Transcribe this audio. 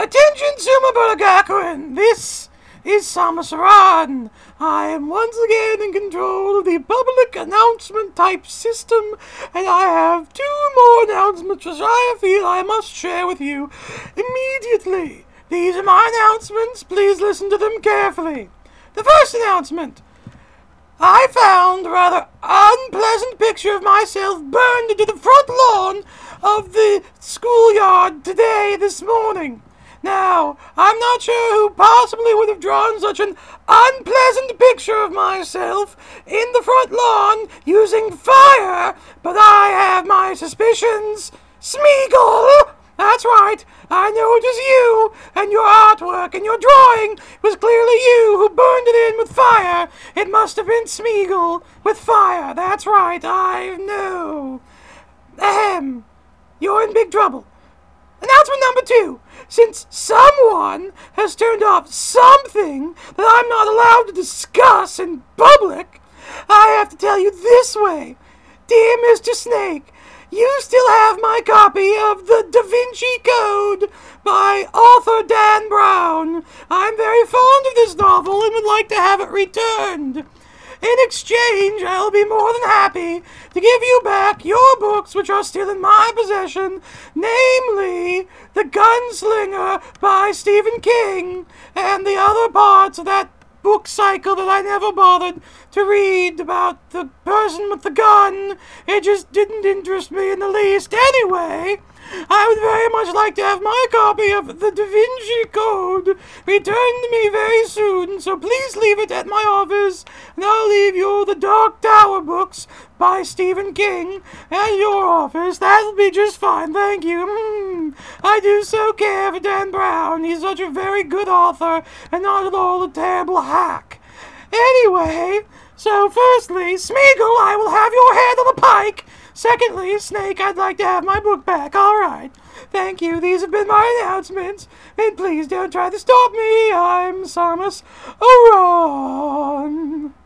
Attention, Sumo Buragakuin! This is Samus Aran. I am once again in control of the public announcement type system, and I have two more announcements which I feel I must share with you immediately. These are my announcements. Please listen to them carefully. The first announcement. I found a rather unpleasant picture of myself burned into the front lawn of the schoolyard this morning. Now, I'm not sure who possibly would have drawn such an unpleasant picture of myself in the front lawn using fire, but I have my suspicions. Smeagol! That's right, I know it was you, and your artwork and your drawing was clearly you who burned it in with fire. It must have been Smeagol with fire, that's right, I know. Ahem, you're in big trouble. Announcement number 2. Since someone has turned off something that I'm not allowed to discuss in public, I have to tell you this way. Dear Mr. Snake, you still have my copy of the Da Vinci Code by author Dan Brown. I'm very fond of this novel and would like to have it returned. In exchange, I'll be more than happy to give you back your books which are still in my possession, namely The Gunslinger by Stephen King and the other parts of that book cycle that I never bothered to read about the person with the gun. It just didn't interest me in the least. Anyway, I would very much like to have my copy of the Da Vinci Code returned to me very soon, so please leave it at my office, and I'll leave you the Dark Tower books by Stephen King at your office. That'll be just fine, thank you. I do so care for Dan Brown. He's such a very good author, and not at all a terrible hack. Anyway, so firstly, Smeagol, I will have your head on a pike. Secondly, Snake, I'd like to have my book back. All right. Thank you. These have been my announcements. And please don't try to stop me. I'm Samus Aran.